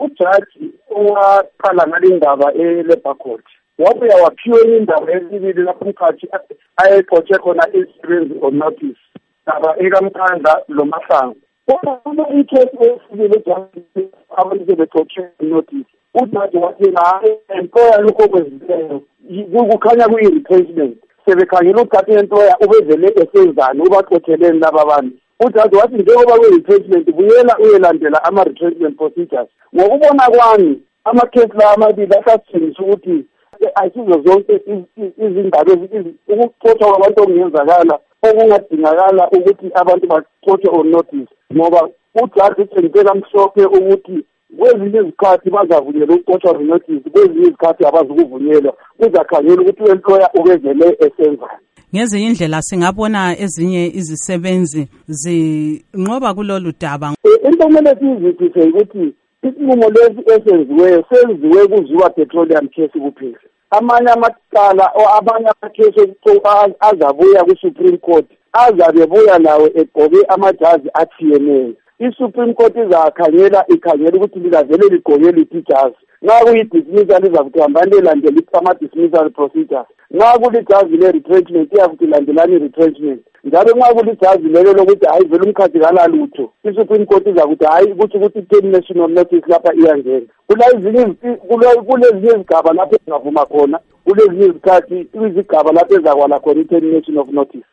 ujaji owaqala ngale ndaba e-Labour Court wabuya waphiwe indaba esibili lapho umkhathi ayexotshe khona isebenzi on notice ndaba ekaMkhandla lo Mahlangu. Uma ikhesi esibili ejaji abantu sebexotshe notice ujaji wathi hayi employer lokho kwezileyo kukhanya kuyi-replacement sebekhangela ukuthi employer ubezele esenzani ubaxotheleni laba bantu. Ujaji wathi njengoba kwe-replacement buyela uyelandela ama-replacement procedures. Ngokubona kwami amakhesi la amabili asasitshengisa ukuthi ayisizo zonke izindaba ukuxotsha kwabantu okungenzakala okungadingakala ukuthi abantu baxotshe on notice ngoba ujaji utshengise kamhlophe ukuthi kwezinye izikhathi bazavunyelwa ukuxotsha on notice, kwezinye izikhathi abazukuvunyelwa, kuzakhangela ukuthi u-employer ubezele esenzani. Ngezinye indlela singabona ezinye izisebenzi zinqoba kulolu daba. Into kumele sizithise ukuthi isinqumo lesi esenziweyo senziwe kuziwa petroleum case kuphela. Amanye amacala abanye amakhesi azabuya ku-Supreme Court azabe buya lawo egqoke amajazi atshiyeneyo. I-Supreme Court ikhangela ukuthi livele ligqoke liphi ijazi. Nxa kuyi-dismissal izakuthi hambani elandela ama-dismissal procedures. Nxa kulijazi le-retrenchment iyakuthi landelani i-retrenchment. Njalo nxa kulijazi lelo lokuthi hayi vele umkhathi kalalutho, i-Supreme Court izakuthi hayi ukuthi i-termination of notice lapha iyangena. Kulezinye izigaba lapho ezingavuma khona, kulezinye izikhathi izigaba lapho ezakwala khona i-termination of notice.